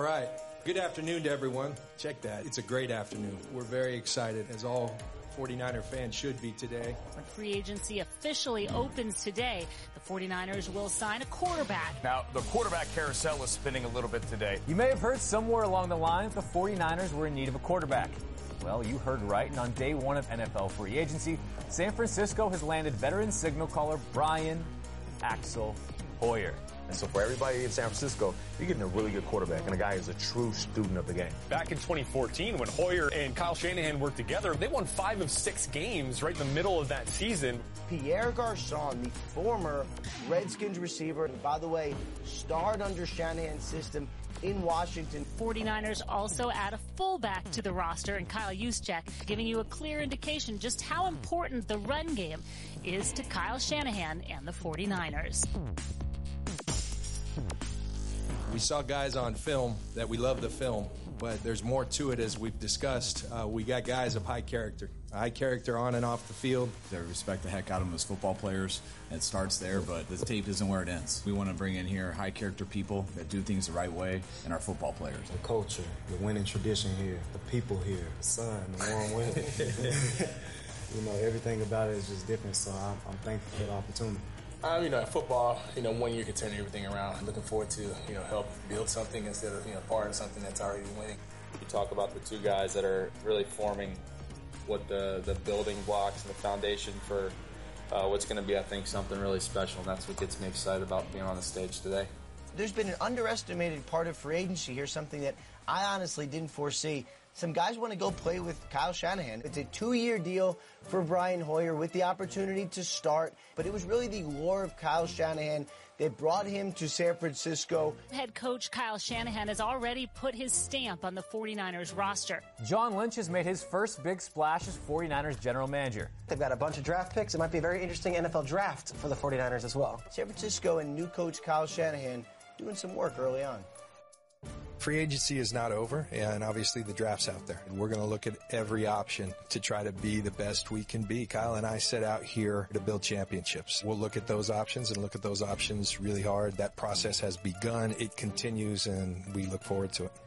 right. Good afternoon to everyone. Check that. It's a great afternoon. We're very excited, as all 49er fans should be today. When free agency officially opens today, the 49ers will sign a quarterback. Now, the quarterback carousel is spinning a little bit today. You may have heard somewhere along the line that the 49ers were in need of a quarterback. Well, you heard right, and on day one of NFL free agency, San Francisco has landed veteran signal caller Brian Axel Hoyer. And so for everybody in San Francisco, you're getting a really good quarterback and a guy who's a true student of the game. Back in 2014, when Hoyer and Kyle Shanahan worked together, they won 5 of 6 games right in the middle of that season. Pierre Garçon, the former Redskins receiver, and by the way, starred under Shanahan's system in Washington. 49ers also add a fullback to the roster in Kyle Juszczyk, giving you a clear indication just how important the run game is to Kyle Shanahan and the 49ers. We saw guys on film that we love the film, but there's more to it as we've discussed. We got guys of high character on and off the field. I respect the heck out of them as football players. It starts there, but the tape isn't where it ends. We want to bring in here high character people that do things the right way and our football players. The culture, the winning tradition here, the people here, the sun, the warm weather. Everything about it is just different, so I'm thankful for the opportunity. Football, 1 year can turn everything around. I'm looking forward to, help build something instead of, part of something that's already winning. You talk about the two guys that are really forming what the building blocks and the foundation for what's going to be, I think, something really special. And that's what gets me excited about being on the stage today. There's been an underestimated part of free agency here, something that I honestly didn't foresee. Some guys want to go play with Kyle Shanahan. It's a 2-year deal for Brian Hoyer with the opportunity to start, but it was really the lure of Kyle Shanahan that brought him to San Francisco. Head coach Kyle Shanahan has already put his stamp on the 49ers roster. John Lynch has made his first big splash as 49ers general manager. They've got a bunch of draft picks. It might be a very interesting NFL draft for the 49ers as well. San Francisco and new coach Kyle Shanahan doing some work early on. Free agency is not over, and obviously the draft's out there. And we're going to look at every option to try to be the best we can be. Kyle and I set out here to build championships. We'll look at those options and look at those options really hard. That process has begun. It continues, and we look forward to it.